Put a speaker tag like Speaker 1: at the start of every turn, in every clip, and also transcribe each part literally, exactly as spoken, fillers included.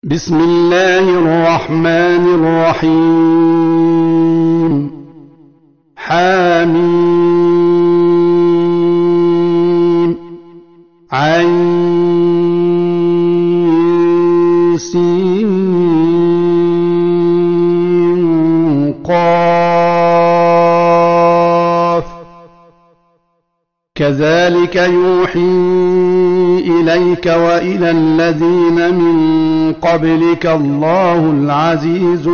Speaker 1: بسم الله الرحمن الرحيم حميم عين سين قاف كذلك يوحي إليك وإلى الذين من قبلك الله العزيز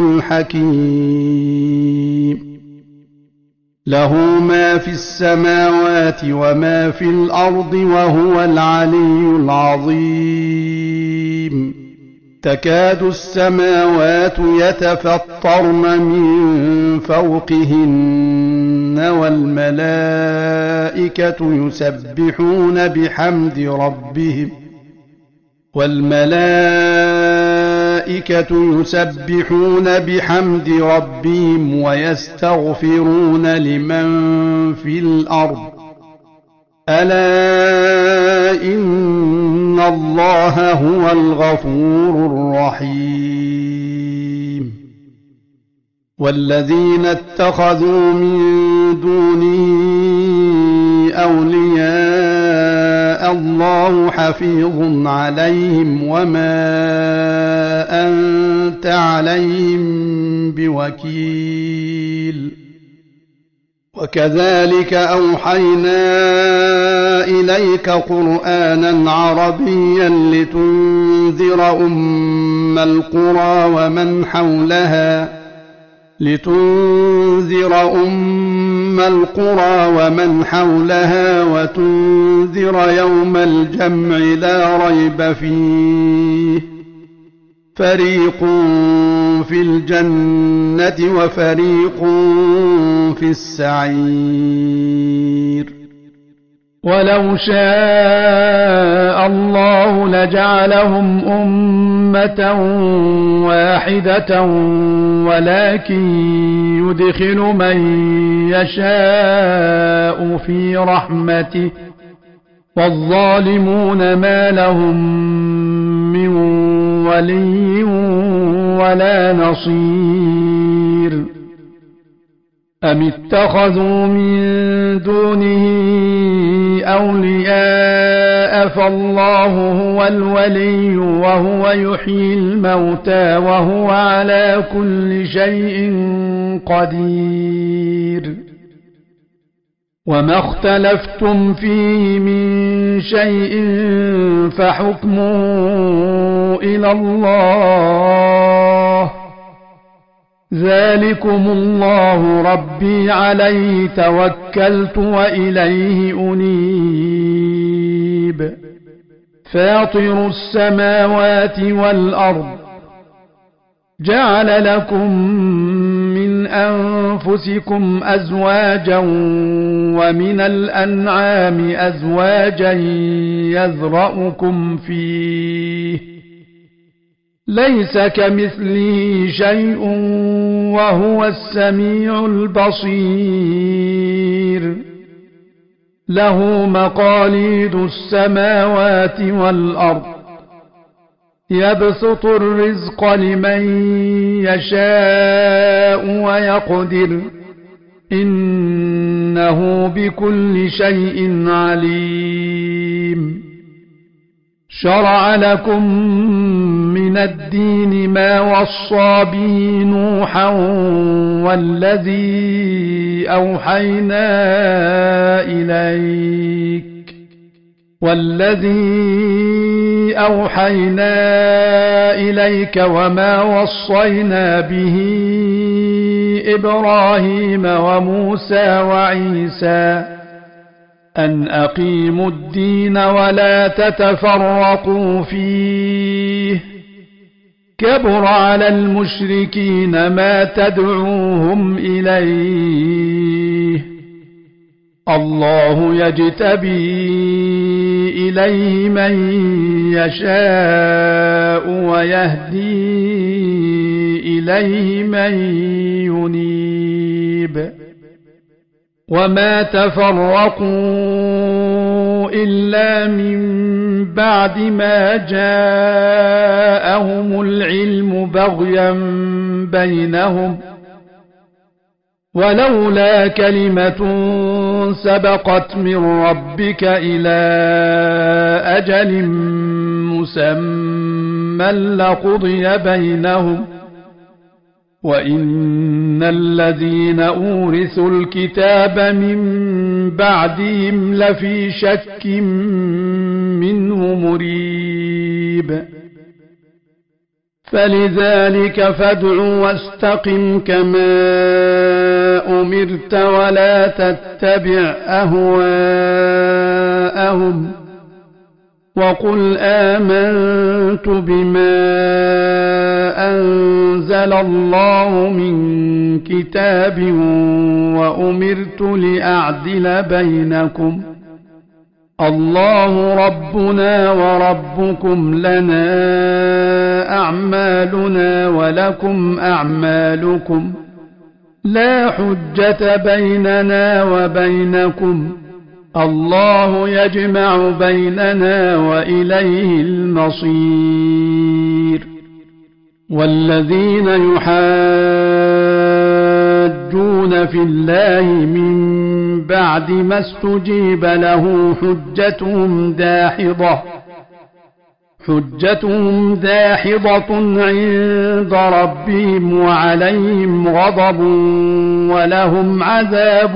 Speaker 1: الحكيم له ما في السماوات وما في الأرض وهو العلي العظيم تكاد السماوات يتفطرن من فوقهن والملائكة يسبحون بحمد ربهم والملائكة يسبحون بحمد ربهم ويستغفرون لمن في الأرض ألا إن الله هو الغفور الرحيم والذين اتخذوا من دونه أولياء الله حفيظ عليهم وما أنت عليهم بوكيل وكذلك أوحينا إليك قرآنا عربيا لتنذر أم القرى ومن حولها لتنذر أم القرى ومن حولها وتنذر يوم الجمع لا ريب فيه فريق في الجنة وفريق في السعير ولو شاء الله لجعلهم أمة واحدة ولكن يدخل من يشاء في رحمته والظالمون ما لهم من ولي ولا نصير أم اتخذوا من دونه أولياء فالله هو الولي وهو يحيي الموتى وهو على كل شيء قدير وما اختلفتم فيه من شيء فحكمه إلى الله ذلكم الله ربي عليه توكلت وإليه أنيب فاطر السماوات والأرض جعل لكم من أنفسكم أزواجا ومن الأنعام أزواجا يذرأكم فيه ليس كمثله شيء وهو السميع البصير له مقاليد السماوات والأرض يبسط الرزق لمن يشاء ويقدر إنه بكل شيء عليم شرع لكم من الدين ما وصى به نوحا والذي أوحينا إليك والذي أوحينا إليك وما وصينا به إبراهيم وموسى وعيسى أن أقيموا الدين ولا تتفرقوا فيه كبر على المشركين ما تدعوهم إليه الله يجتبي إليه من يشاء ويهدي إليه من ينيب وما تفرقوا إلا من بعد ما جاءهم العلم بغيا بينهم ولولا كلمة سبقت من ربك إلى أجل مسمى لقضي بينهم وإن الذين أورثوا الكتاب من بعدهم لفي شك منه مريب فلذلك فادع واستقم كما أمرت ولا تتبع أهواءهم وقل آمنت بما أنزل الله من كتاب وأمرت لأعدل بينكم الله ربنا وربكم لنا أعمالنا ولكم أعمالكم لا حجة بيننا وبينكم الله يجمع بيننا وإليه المصير والذين يحاجون في الله من بعد ما استجيب له حجتهم داحضة حجتهم داحضة عند ربهم وعليهم غضب ولهم عذاب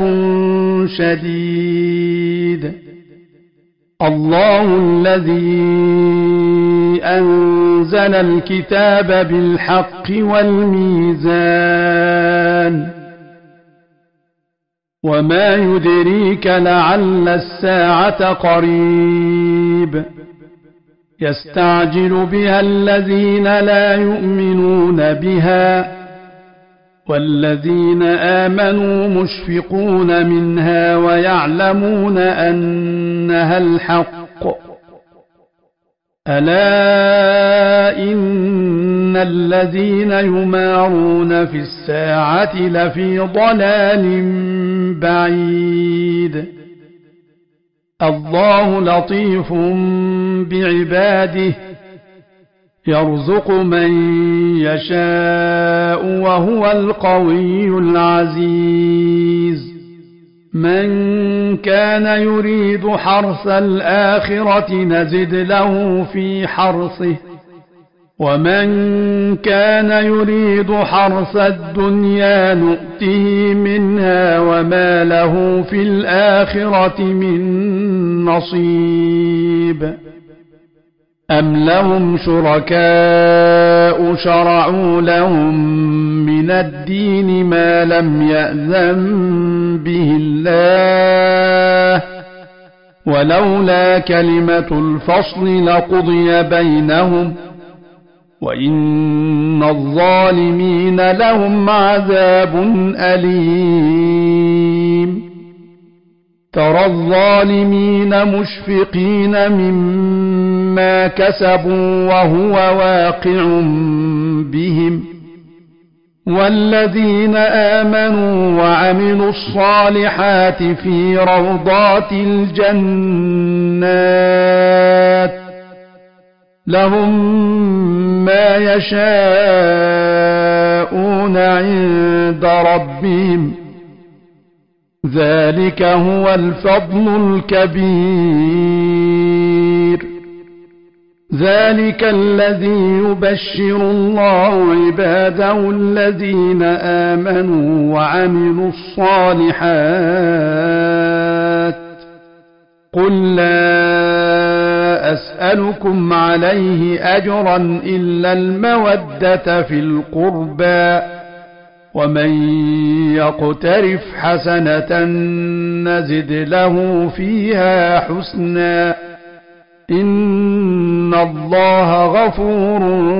Speaker 1: شديد الله الذي أنزل الكتاب بالحق والميزان وما يدريك لعل الساعة قريب يستعجل بها الذين لا يؤمنون بها والذين آمنوا مشفقون منها ويعلمون أنها الحق ألا إن الذين يمارون في الساعة لفي ضلال بعيد الله لطيف بعباده يرزق من يشاء وهو القوي العزيز من كان يريد حرث الآخرة نزد له في حرثه ومن كان يريد حرث الدنيا نؤته منها وما له في الآخرة من نصيب أم لهم شركاء شرعوا لهم من الدين ما لم يأذن به الله ولولا كلمة الفصل لقضي بينهم وإن الظالمين لهم عذاب أليم ترى الظالمين مشفقين مما كسبوا وهو واقع بهم والذين آمنوا وعملوا الصالحات في روضات الجنات لهم ما يشاءون عند ربهم ذلك هو الفضل الكبير ذلك الذي يبشر الله عباده الذين آمنوا وعملوا الصالحات قل لا أسألكم عليه أجرا إلا المودة في القربى ومن يقترف حسنة نزد له فيها حسنا إن الله غفور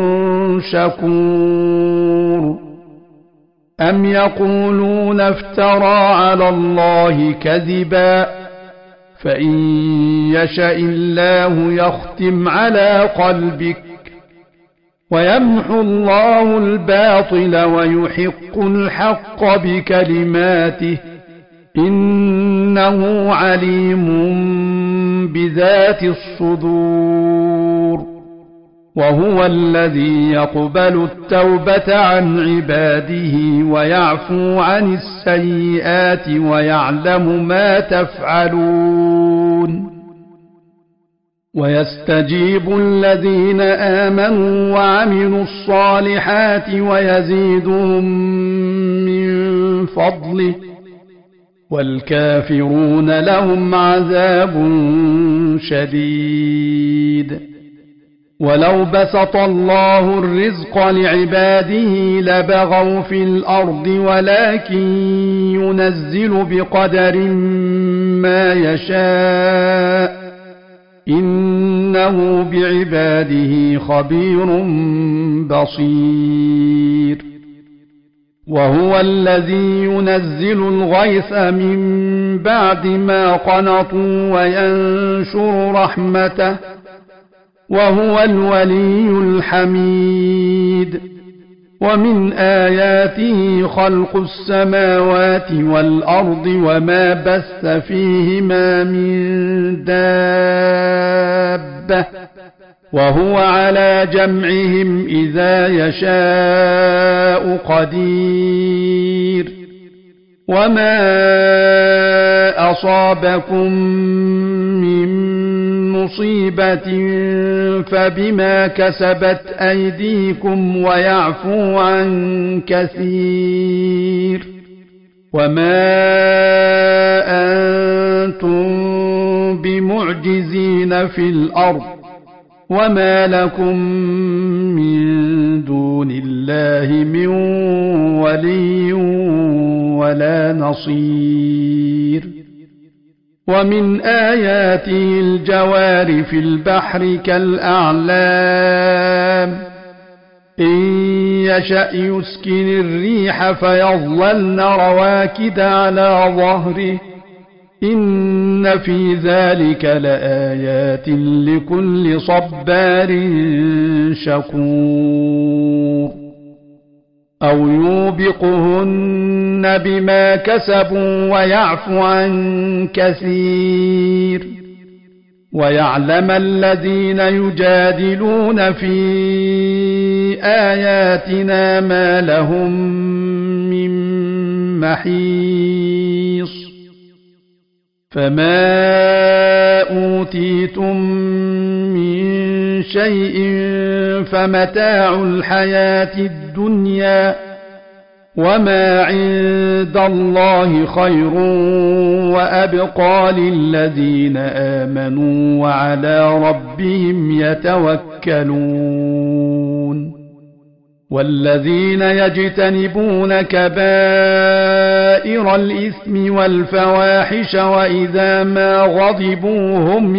Speaker 1: شكور أم يقولون افترى على الله كذبا فإن يشاء الله يختم على قلبك ويمحو الله الباطل ويحق الحق بكلماته إنه عليم بذات الصدور وهو الذي يقبل التوبة عن عباده ويعفو عن السيئات ويعلم ما تفعلون ويستجيب الذين آمنوا وعملوا الصالحات ويزيدهم من فضله والكافرون لهم عذاب شديد ولو بسط الله الرزق لعباده لبغوا في الأرض ولكن ينزل بقدر ما يشاء إنه بعباده خبير بصير وهو الذي ينزل الغيث من بعد ما قنطوا وينشر رحمته وهو الولي الحميد ومن آياته خلق السماوات والأرض وما بث فيهما من دابة وهو على جمعهم إذا يشاء قدير وما أصابكم من مصيبة فبما كسبت أيديكم ويعفو عن كثير وما أنتم بمعجزين في الأرض وما لكم من دون الله من ولي ولا نصير ومن آياته الجوار في البحر كالأعلام إن يشأ يسكن الريح فيظللن رواكد على ظهره إن في ذلك لآيات لكل صبار شكور أو يوبقهن بما كسبوا ويعفو عن كثير ويعلم الذين يجادلون في آياتنا ما لهم من محيص فما أوتيتم من شيء فمتاع الحياة الدنيا وما عند الله خير وأبقى للذين آمنوا وعلى ربهم يتوكلون والذين يجتنبون كبائر الإثم والفواحش وإذا ما غضبوا هم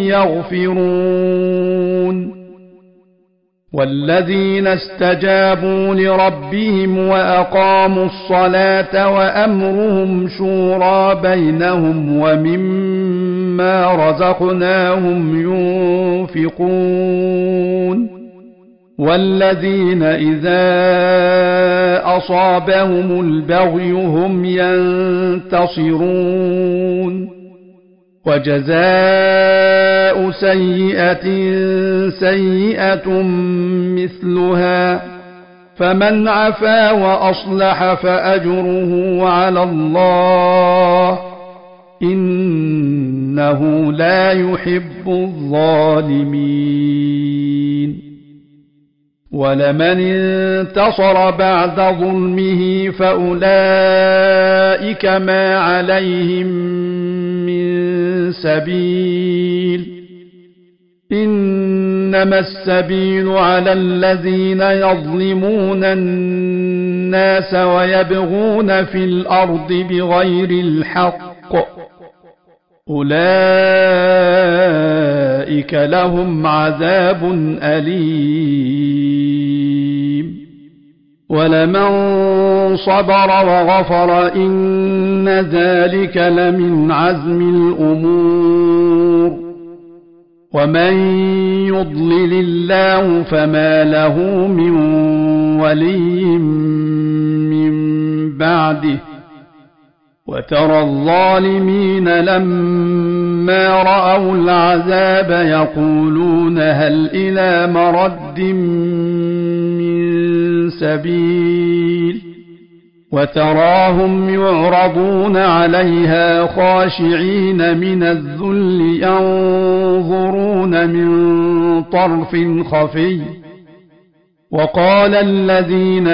Speaker 1: يغفرون والذين استجابوا لربهم وأقاموا الصلاة وأمرهم شورى بينهم ومما رزقناهم ينفقون والذين إذا أصابهم البغي هم ينتصرون وجزاء سيئة سيئة مثلها فمن عفا وأصلح فأجره على الله إنه لا يحب الظالمين ولمن انتصر بعد ظلمه فأولئك ما عليهم من سبيل إنما السبيل على الذين يظلمون الناس ويبغون في الأرض بغير الحق أولئك لهم عذاب أليم ولمن صبر وغفر إن ذلك لمن عزم الأمور ومن يضلل الله فما له من ولي من بعده وترى الظالمين لما رأوا العذاب يقولون هل إلى مرد من سبيل وتراهم يعرضون عليها خاشعين من الذل ينظرون من طرف خفي وقال الذين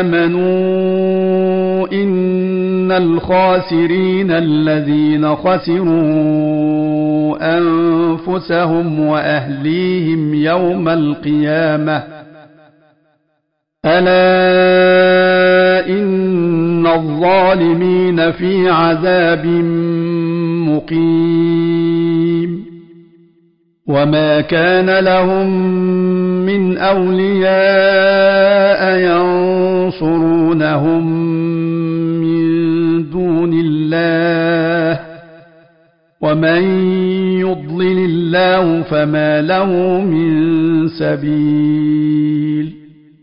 Speaker 1: آمنوا إن الخاسرين الذين خسروا أنفسهم وأهليهم يوم القيامة ألا إن الظالمين في عذاب مقيم وما كان لهم من أولياء ينصرونهم من دون الله ومن يضلل الله فما له من سبيل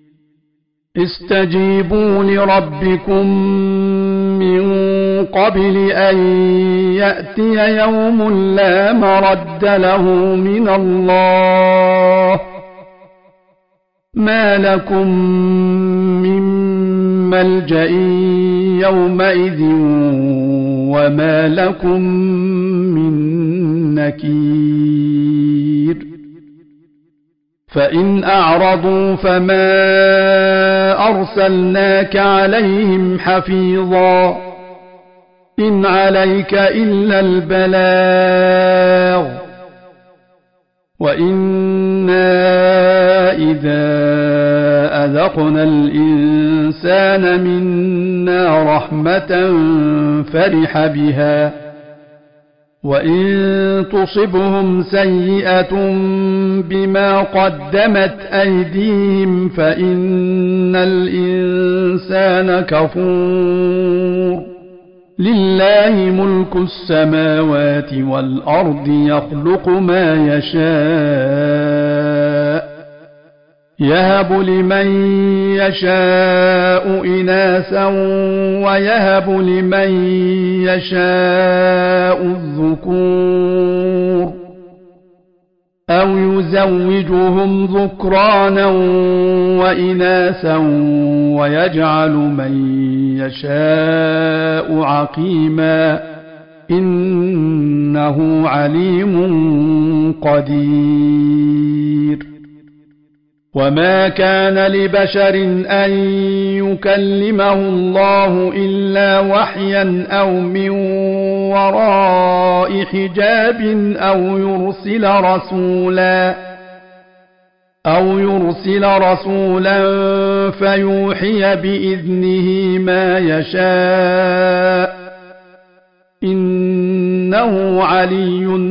Speaker 1: استجيبوا لربكم من قبل أن يأتي يوم لا مرد له من الله ما لكم من ملجأ يومئذ وما لكم من نكير فإن أعرضوا فما أرسلناك عليهم حفيظا إن عليك إلا البلاغ وإنا إذا أذقنا الإنسان منا رحمة فرح بها وإن تصبهم سيئة بما قدمت أيديهم فإن الإنسان كفور لله ملك السماوات والأرض يخلق ما يشاء يهب لمن يشاء إناثا ويهب لمن يشاء الذكور أو يزوجهم ذكرانا وإناثا ويجعل من يشاء عقيما إنه عليم قدير وما كان لبشر أن يكلمه الله إلا وحيا أو من وراء حجاب أو يرسل رسولا أو يرسل رسولا فيوحي بإذنه ما يشاء إنه علي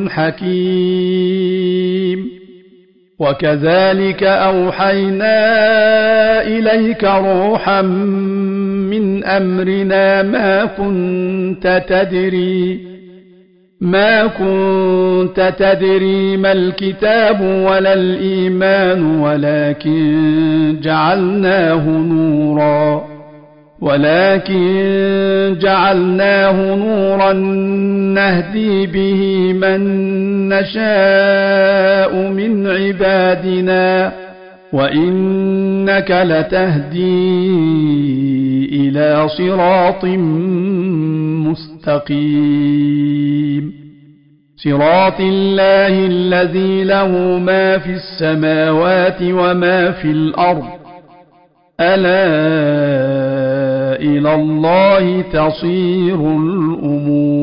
Speaker 1: حكيم وكذلك أوحينا إليك روحا من أمرنا ما كنت تدري ما كنت تدري ما الكتاب ولا الإيمان ولكن جعلناه نورا ولكن جعلناه نورا نهدي به من نشاء من عبادنا وإنك لتهدي إلى صراط مستقيم صراط الله الذي له ما في السماوات وما في الأرض ألا إلى الله تصير الأمور